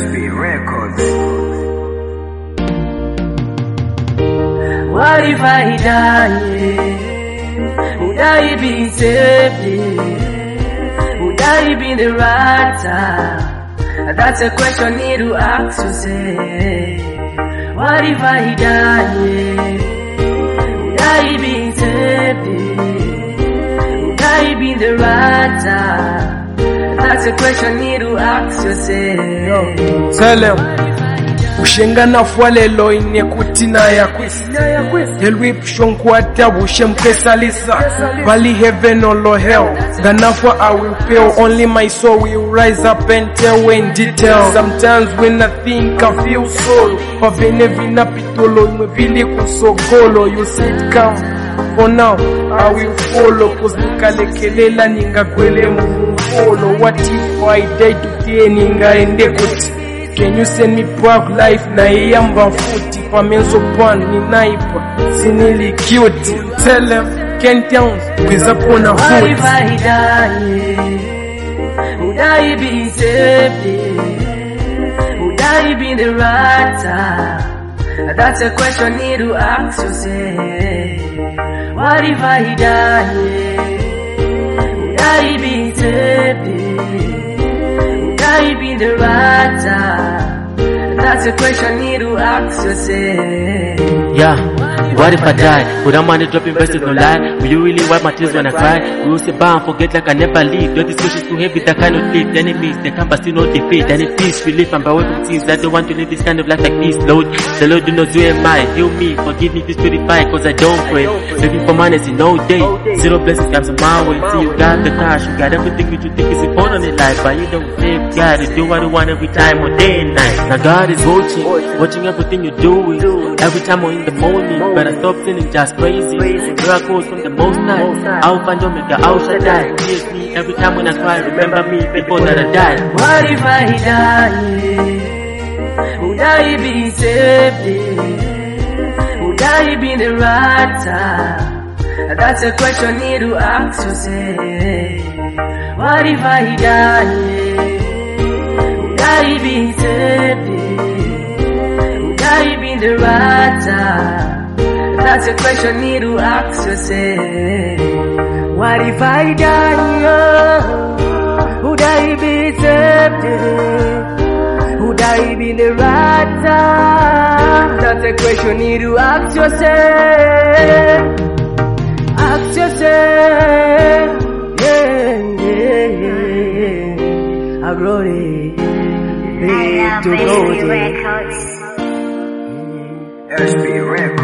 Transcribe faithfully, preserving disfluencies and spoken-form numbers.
B Records. What if I die? Would I be saved? Would I be the right time? That's a question you need to ask yourself. What if I die? Would I be saved? Would I be the right time? That's a question you need to ask yourself. Tell him. Ushengana fualelo inekutina ya kwisi Helwi pushonkwata bushemkesalisa Valley heaven or low hell Ganafwa I will fail. Only my soul will rise up and tell in detail. Sometimes when I think I feel solo Pavene vina pitolo Mwevili kusokolo. You said come for now I will follow Cause nikalekelela ninga kwele mufolo. What if I die today ninga ende kuti? Can you send me back life na iyamba futi kwa menzo pan ni naipa sinili cute. Tell them can't downs with up on a What if I die? Would I be saved? Would I be the right time? That's a question you need to ask yourself. What if I die? Would I be saved? I be the right time? That's a question you need to ask yourself. Yeah, what if I die? Would I money drop invest no lie? Will you really wipe my tears when I cry? Will you say bam, forget like I never leave? Don't discussions too heavy that kind of lift. Enemies, they come but still no defeat. And it is relief and by way from tears. I don't want to live this kind of life like this, Lord. The Lord do not who am I? Heal me, forgive me, please purify, cause I don't pray. Looking for money, see no day. Zero blessings comes on my way. See you got the cash, you got everything that you think is important in life. But you don't save God, you do what you want every time or day and night. Now God is watching, watching everything you're doing. Every time or in the morning, but I stop feeling just crazy. Miracles from the most high. Alpha and Omega, Al Shaddai. Hears me every time when I cry. Remember me before that I die. What if I die? Would I be saved? Would I be the right time? That's a question you need to ask yourself. What if I die? Would I be saved? Would I be the right time? That's a question you need to ask yourself. What if I die? Oh, would I be saved? Would I be the right time? That's a question you need to ask yourself. Ask yourself. Yeah, yeah, yeah. I wrote it. I love S B Records. S B Records.